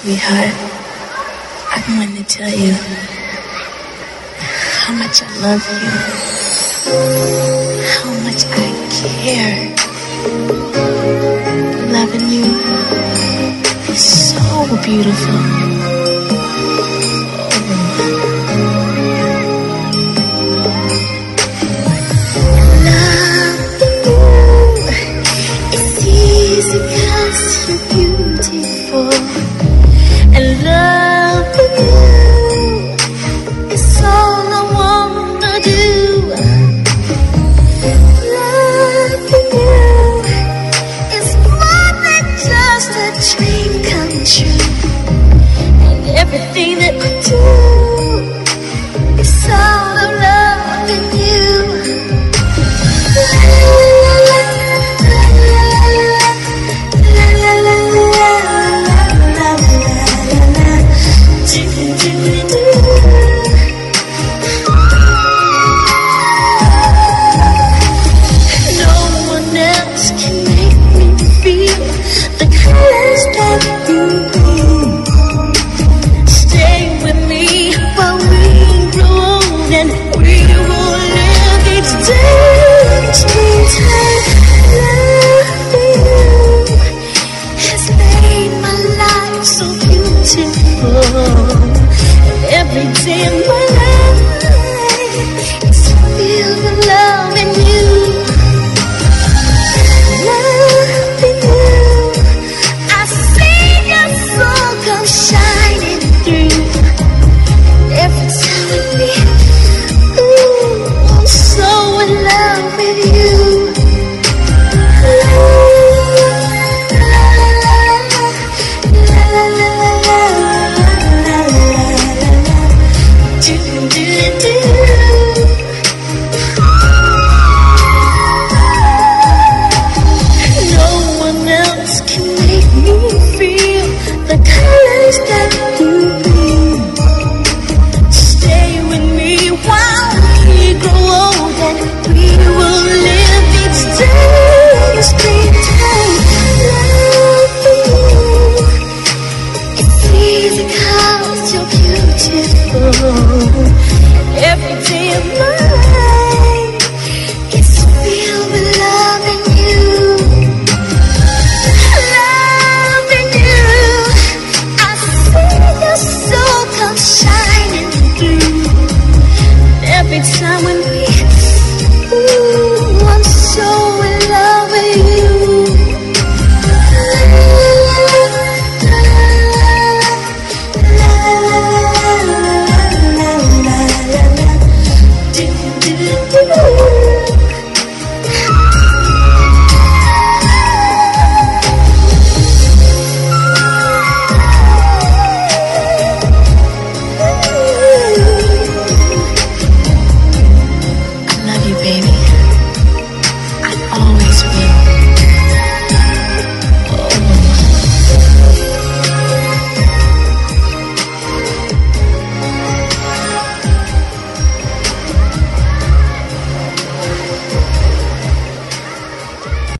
Sweetheart, I wanted to tell you how much I love you, how much I care. Loving you is so beautiful. Everything that I do is all of love in you. No one else can make me feel the colors that you bring. Every day of my life is filled with love in you. Love in you. I see your soul come shining through. Every time with me, ooh, I'm so in love with you. Every day of my life is filled with love in you. Love in you. I see your soul come shining through. Every time when we, ooh, I'm so in love with you. Ooh.